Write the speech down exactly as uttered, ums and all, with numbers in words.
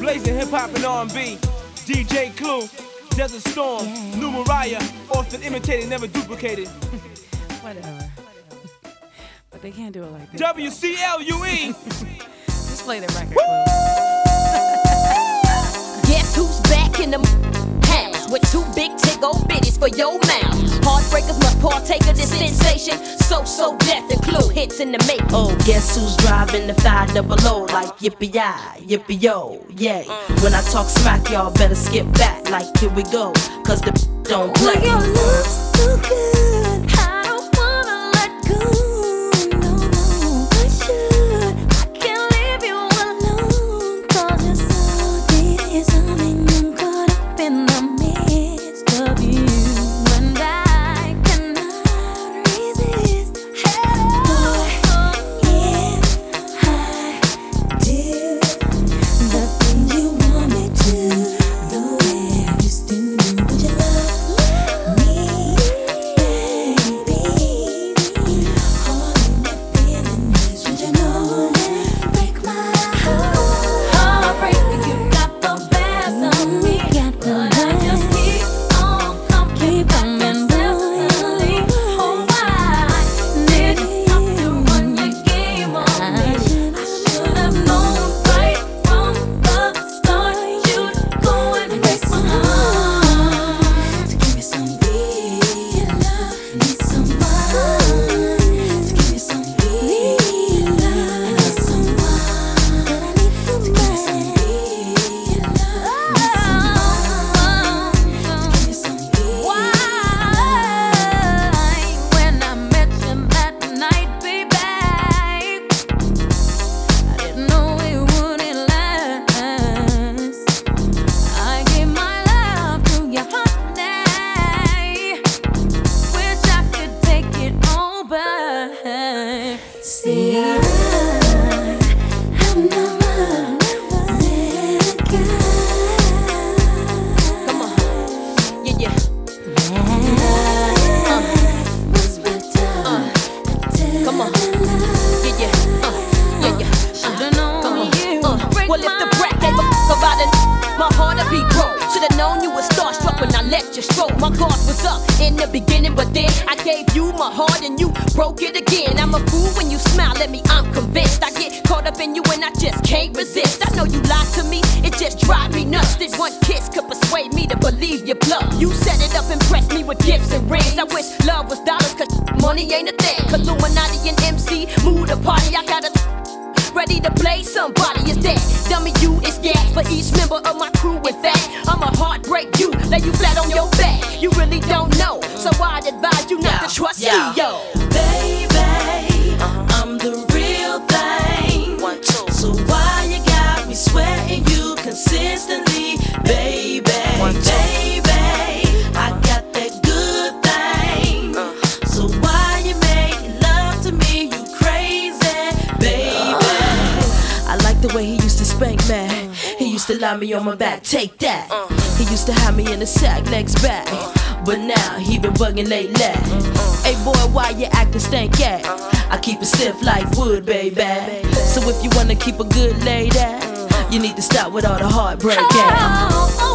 blazing hip hop and R and B. D J Clue, Desert Storm, yeah. New Mariah, often imitated, never duplicated. Whatever. But they can't do it like this. W C L U E. Just play the record. Guess who's back in the house with two big tick old bitties for your mouth? Heartbreakers must partake of this sensation. So, so death and Clue hits in the make. Oh, guess who's driving the five double O like yippee-yi, yippee-yo, yay. When I talk smack, y'all better skip back like here we go, cause the don't play. Oh, your love's so good, I don't wanna let go. No, no, I should. I can't leave you alone, cause you're so deep, you're something I'm caught up in the midst of you. And I cannot resist. Hey, boy, if I do the things you want me to, the way I used to do, would you love me, baby? All the feeling is, would you know that break my heart? Heartbreak, you got the best of me, but I just keep on coming back successfully. Oh, I did you have to run your game on me? I should have known right from the start you'd go and break my heart. To give me some real love, need someone. To give me some real love, I need someone. Said I need someone. To give me some real love, need someone. To give me some real love. Why, when I met you that night, baby, I didn't know it wouldn't last. I gave my love to you, honey. Wish I could take it all back. See, I, I'm never, never let go. Come on. Yeah, yeah. Was better. Come on. Yeah, yeah. Uh, yeah, yeah. Should've known Come on. you Uh, would break well, if the my brat gave a f about it, my heart'd be broke. Should've known you was starstruck when I let you stroke. My guard was up in the beginning, but then I gave you my heart and you broke it again. I'm a fool when you smile at me, I'm convinced. I get caught up in you and I just can't resist. I know you lied to me, it just drives me nuts. This one kiss could persuade me to believe your bluff. You set it up, impressed me with gifts and rings. I wish love was dollars, cause money ain't a thing. Illuminati and M C, move the party, I got a ready to play somebody is dead. Dummy, you is gas for each member of my crew. In fact, I'ma heartbreak you, lay you flat on your back. You really don't know, so I'd advise you not Yeah, to trust yeah. me, yo. Baby, I'm the real thing. One, two. So why you got me sweating you consistently, baby? One, two. Baby, I got that good thing. So why you making love to me? You crazy, baby. I like the way he used to spank me. He used to lie me on my back, take that. He used to have me in the sack, legs back. But now he been bugging lately. Hey boy, why you acting stank at? I keep it stiff like wood, baby. So if you wanna keep a good lady, you need to stop with all the heartbreak. Oh,